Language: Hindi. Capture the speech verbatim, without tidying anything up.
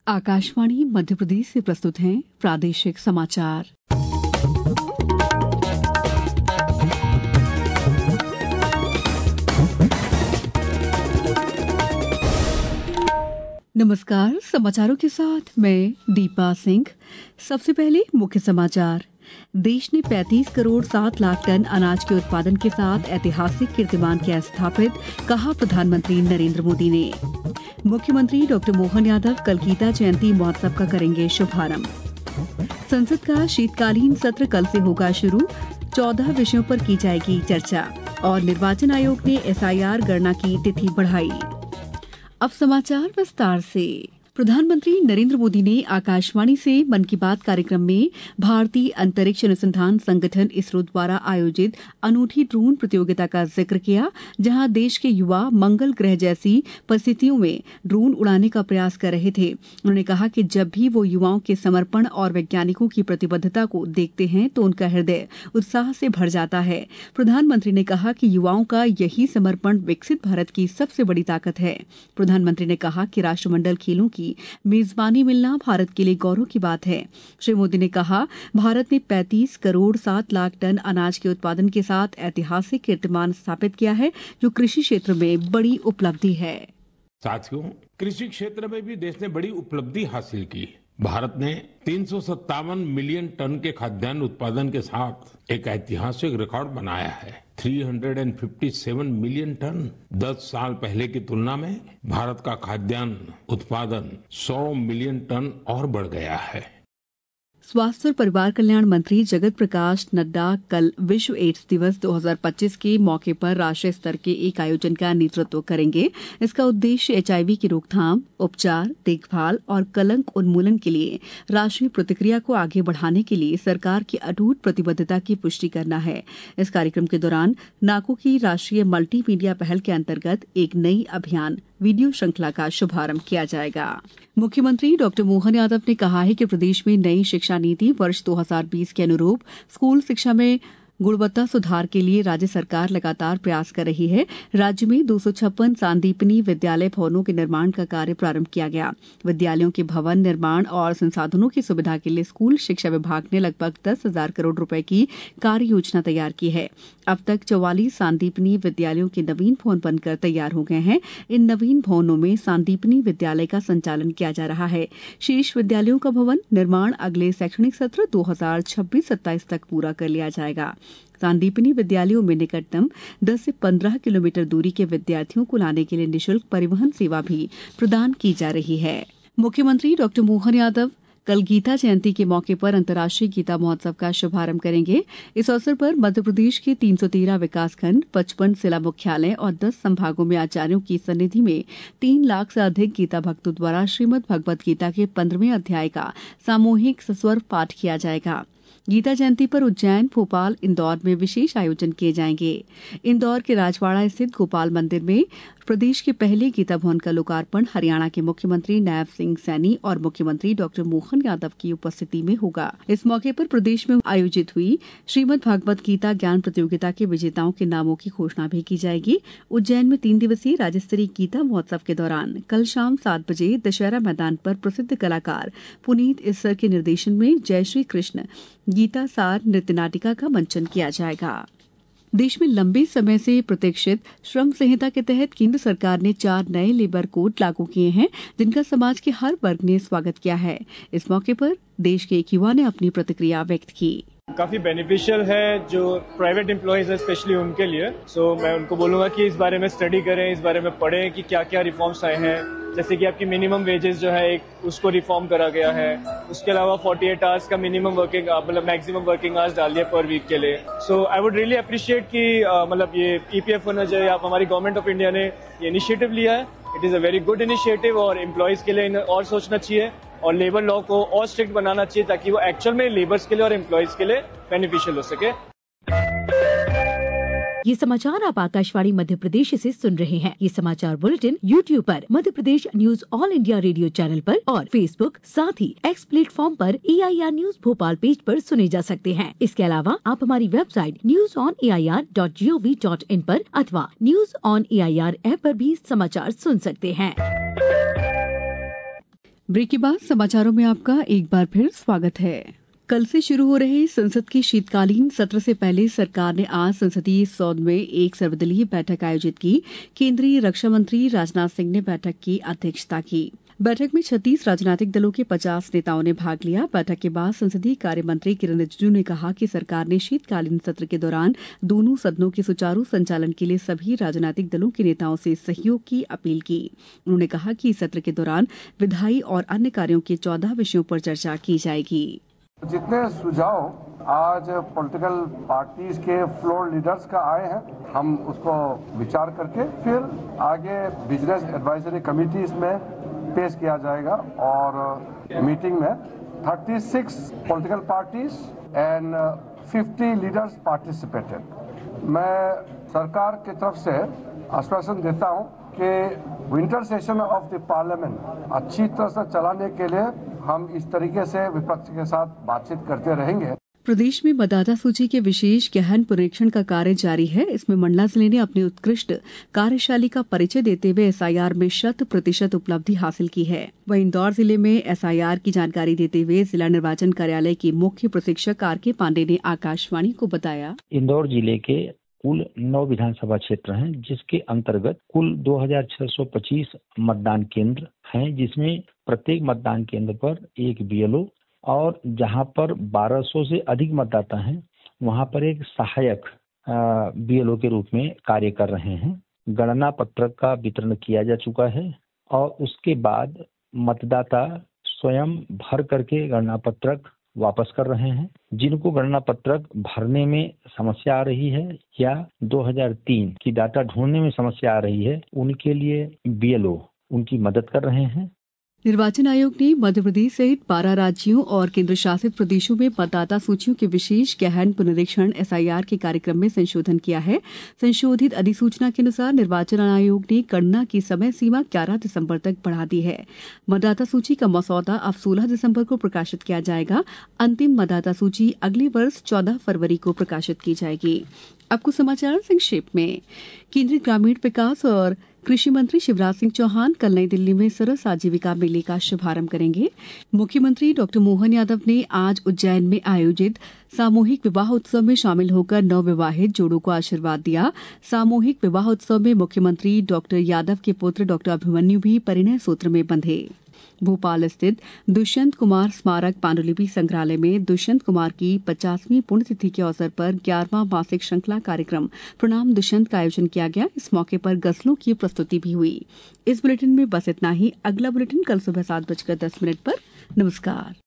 आकाशवाणी मध्य प्रदेश से प्रस्तुत हैं प्रादेशिक समाचार। नमस्कार, समाचारों के साथ मैं दीपा सिंह। सबसे पहले मुख्य समाचार। देश ने पैंतीस करोड़ सात लाख टन अनाज के उत्पादन के साथ ऐतिहासिक कीर्तिमान किया स्थापित, कहा प्रधानमंत्री नरेंद्र मोदी ने। मुख्यमंत्री डॉक्टर मोहन यादव कल गीता जयंती महोत्सव का करेंगे शुभारंभ। संसद का शीतकालीन सत्र कल से होगा शुरू, चौदह विषयों पर की जाएगी चर्चा। और निर्वाचन आयोग ने एस आई आर गणना की तिथि बढ़ाई। अब समाचार विस्तार से। प्रधानमंत्री नरेंद्र मोदी ने आकाशवाणी से मन की बात कार्यक्रम में भारतीय अंतरिक्ष अनुसंधान संगठन इसरो द्वारा आयोजित अनूठी ड्रोन प्रतियोगिता का जिक्र किया, जहां देश के युवा मंगल ग्रह जैसी परिस्थितियों में ड्रोन उड़ाने का प्रयास कर रहे थे। उन्होंने कहा कि जब भी वो युवाओं के समर्पण और वैज्ञानिकों की प्रतिबद्धता को देखते हैं तो उनका हृदय उत्साह से भर जाता है। प्रधानमंत्री ने कहा कि युवाओं का यही समर्पण विकसित भारत की सबसे बड़ी ताकत है। प्रधानमंत्री ने कहा कि राष्ट्रमंडल खेलों की मेजबानी मिलना भारत के लिए गौरव की बात है। श्री मोदी ने कहा, भारत ने पैंतीस करोड़ सात लाख टन अनाज के उत्पादन के साथ ऐतिहासिक कीर्तिमान स्थापित किया है, जो कृषि क्षेत्र में बड़ी उपलब्धि है। साथियों, कृषि क्षेत्र में भी देश ने बड़ी उपलब्धि हासिल की। भारत ने तीन सौ सत्तावन मिलियन टन के खाद्यान्न उत्पादन के साथ एक ऐतिहासिक रिकॉर्ड बनाया है। तीन सौ सत्तावन मिलियन टन। दस साल पहले की तुलना में भारत का खाद्यान्न उत्पादन सौ मिलियन टन और बढ़ गया है। स्वास्थ्य और परिवार कल्याण मंत्री जगत प्रकाश नड्डा कल विश्व एड्स दिवस दो हज़ार पच्चीस के मौके पर राष्ट्रीय स्तर के एक आयोजन का नेतृत्व करेंगे। इसका उद्देश्य एच आई वी की रोकथाम, उपचार, देखभाल और कलंक उन्मूलन के लिए राष्ट्रीय प्रतिक्रिया को आगे बढ़ाने के लिए सरकार की अटूट प्रतिबद्धता की पुष्टि करना है। इस कार्यक्रम के दौरान नाको की राष्ट्रीय मल्टी मीडिया पहल के अंतर्गत एक नई अभियान वीडियो श्रृंखला का शुभारंभ किया जाएगा। मुख्यमंत्री डॉक्टर मोहन यादव ने कहा है कि प्रदेश में नई शिक्षा नीति वर्ष दो हज़ार बीस के अनुरूप स्कूल शिक्षा में गुणवत्ता सुधार के लिए राज्य सरकार लगातार प्रयास कर रही है। राज्य में दो सौ छप्पन सांदीपनी विद्यालय भवनों के निर्माण का कार्य प्रारंभ किया गया। विद्यालयों के भवन निर्माण और संसाधनों की सुविधा के लिए स्कूल शिक्षा विभाग ने लगभग दस हजार करोड़ रुपए की कार्य योजना तैयार की है। अब तक चौवालीस सांदीपनी विद्यालयों के नवीन भवन बनकर तैयार हो गए हैं। इन नवीन भवनों में सांदीपनी विद्यालय का संचालन किया जा रहा है। शेष विद्यालयों का भवन निर्माण अगले शैक्षणिक सत्र दो हज़ार छब्बीस सत्ताईस तक पूरा कर लिया जाएगा। सांदीपनी विद्यालयों में निकटतम दस से पंद्रह किलोमीटर दूरी के विद्यार्थियों को लाने के लिए निःशुल्क परिवहन सेवा भी प्रदान की जा रही है। मुख्यमंत्री डॉक्टर मोहन यादव कल गीता जयंती के मौके पर अंतर्राष्ट्रीय गीता महोत्सव का शुभारंभ करेंगे। इस अवसर पर मध्य प्रदेश के तीन सौ तेरह विकासखंड, पचपन जिला मुख्यालय और दस संभागों में आचार्यों की सन्निधि में तीन लाख से अधिक गीता भक्तों द्वारा श्रीमद् भगवत गीता के पंद्रहवें अध्याय का सामूहिक सस्वर पाठ किया जाएगा। गीता जयंती पर उज्जैन, भोपाल, इंदौर में विशेष आयोजन किए जाएंगे। इंदौर के राजवाड़ा स्थित गोपाल मंदिर में प्रदेश के पहले गीता भवन का लोकार्पण हरियाणा के मुख्यमंत्री नायब सिंह सैनी और मुख्यमंत्री डॉक्टर मोहन यादव की उपस्थिति में होगा। इस मौके पर प्रदेश में आयोजित हुई श्रीमद् भागवत गीता ज्ञान प्रतियोगिता के विजेताओं के नामों की घोषणा भी की जाएगी। उज्जैन में तीन दिवसीय राज्य स्तरीय गीता महोत्सव के दौरान कल शाम सात बजे दशहरा मैदान पर प्रसिद्ध कलाकार पुनीत इस्सर के निर्देशन में जय श्री कृष्ण गीता सार नृत्य नाटिका का मंचन किया जाएगा। देश में लंबे समय से प्रतीक्षित श्रम संहिता के तहत केंद्र सरकार ने चार नए लेबर कोड लागू किए हैं, जिनका समाज के हर वर्ग ने स्वागत किया है। इस मौके पर देश के एक युवा ने अपनी प्रतिक्रिया व्यक्त की। काफी बेनिफिशियल है जो प्राइवेट एम्प्लॉयज है, स्पेशली उनके लिए। सो so, मैं उनको बोलूंगा कि इस बारे में स्टडी करें, इस बारे में पढ़ें कि क्या क्या रिफॉर्म्स आए हैं। जैसे कि आपकी मिनिमम वेजेस जो है एक उसको रिफॉर्म करा गया है। उसके अलावा अड़तालीस आवर्स का मिनिमम वर्किंग मतलब मैक्सिमम वर्किंग आवर्स डाल दिया पर वीक के लिए। So I would really appreciate कि uh, मतलब ये ई पी एफ होना चाहिए। आप हमारी गवर्नमेंट ऑफ इंडिया ने ये इनिशिएटिव लिया है। It is a very good initiative और एम्प्लॉयज के लिए और सोचना चाहिए और लेबर लॉ को और स्ट्रिक्ट बनाना चाहिए ताकि वो एक्चुअल में लेबर्स के लिए और एम्प्लॉयज के लिए बेनिफिशियल हो सके। ये समाचार आप आकाशवाणी मध्य प्रदेश से सुन रहे हैं। ये समाचार बुलेटिन यूट्यूब पर Madhya Pradesh news All India Radio channel पर और फेसबुक साथ ही एक्स प्लेटफॉर्म पर A I R news Bhopal page पर सुने जा सकते हैं। इसके अलावा आप हमारी website news on A I R dot G O V dot in पर अथवा news on A I R app पर भी समाचार सुन सकते हैं। ब्रेक के बाद समाचारों में आपका एक बार फिर स्वागत है। कल से शुरू हो रहे संसद के शीतकालीन सत्र से पहले सरकार ने आज संसदीय सौध में एक सर्वदलीय बैठक आयोजित की। केंद्रीय रक्षा मंत्री राजनाथ सिंह ने बैठक की अध्यक्षता की। बैठक में छत्तीस राजनीतिक दलों के पचास नेताओं ने भाग लिया। बैठक के बाद संसदीय कार्य मंत्री किरेन रिजिजू ने कहा कि सरकार ने शीतकालीन सत्र के दौरान दोनों सदनों के सुचारू संचालन के लिए सभी राजनीतिक दलों के नेताओं से सहयोग की अपील की। उन्होंने कहा कि इस सत्र के दौरान विधायी और अन्य कार्यों के चौदह विषयों पर चर्चा की जाएगी। जितने सुझाव आज पॉलिटिकल पार्टीज के फ्लोर लीडर्स का आए हैं, हम उसको विचार करके फिर आगे बिजनेस एडवाइजरी कमिटीज में पेश किया जाएगा और मीटिंग में छत्तीस पॉलिटिकल पार्टीज एंड पचास लीडर्स पार्टिसिपेटेड। मैं सरकार की तरफ से आश्वासन देता हूं कि winter session of the Parliament अच्छी तरह से चलाने के लिए हम इस तरीके से विपक्ष के साथ बातचीत करते रहेंगे। प्रदेश में मतदाता सूची के विशेष गहन पुनरीक्षण का कार्य जारी है। इसमें मंडला जिले ने अपनी उत्कृष्ट कार्यशैली का परिचय देते हुए एसआईआर में शत प्रतिशत उपलब्धि हासिल की है। वहीं इंदौर जिले में एसआईआर की जानकारी देते हुए जिला निर्वाचन कार्यालय के मुख्य प्रशिक्षक आर के पांडे ने आकाशवाणी को बताया, इंदौर जिले के कुल नौ विधानसभा क्षेत्र हैं, जिसके अंतर्गत कुल दो हजार छह सौ पच्चीस मतदान केंद्र हैं, जिसमें प्रत्येक मतदान केंद्र पर एक बीएलओ और जहां पर बारह सौ से अधिक मतदाता हैं वहां पर एक सहायक बीएलओ के रूप में कार्य कर रहे हैं। गणना पत्रक का वितरण किया जा चुका है और उसके बाद मतदाता स्वयं भर करके गणना पत्रक वापस कर रहे हैं। जिनको गणना पत्रक भरने में समस्या आ रही है या दो हज़ार तीन की डाटा ढूंढने में समस्या आ रही है, उनके लिए बीएलओ उनकी मदद कर रहे हैं। निर्वाचन आयोग ने मध्य प्रदेश सहित बारह राज्यों और केंद्र शासित प्रदेशों में मतदाता सूचियों के विशेष गहन पुनरीक्षण एसआईआर के कार्यक्रम में संशोधन किया है। संशोधित अधिसूचना के अनुसार निर्वाचन आयोग ने गणना की समय सीमा ग्यारह दिसंबर तक बढ़ा दी है। मतदाता सूची का मसौदा अब सोलह दिसंबर को प्रकाशित किया जाएगा। अंतिम मतदाता सूची अगले वर्ष चौदह फरवरी को प्रकाशित की जाएगी। अब कुछ समाचार संक्षेप में। केंद्रीय ग्रामीण विकास और कृषि मंत्री शिवराज सिंह चौहान कल नई दिल्ली में सरस आजीविका मेले का शुभारंभ करेंगे। मुख्यमंत्री डॉक्टर मोहन यादव ने आज उज्जैन में आयोजित सामूहिक विवाह उत्सव में शामिल होकर नवविवाहित जोड़ों को आशीर्वाद दिया। सामूहिक विवाह उत्सव में मुख्यमंत्री डॉक्टर यादव के पुत्र डॉक्टर अभिमन्यु भी परिणय सूत्र में बंधे। भोपाल स्थित दुष्यंत कुमार स्मारक पांडुलिपि संग्रहालय में दुष्यंत कुमार की पचासवीं पुण्यतिथि के अवसर पर ग्यारहवां मासिक श्रृंखला कार्यक्रम प्रणाम दुष्यंत का आयोजन किया गया। इस मौके पर गजलों की प्रस्तुति भी हुई। इस बुलेटिन में बस इतना ही। अगला बुलेटिन कल सुबह सात बजकर दस मिनट पर। नमस्कार।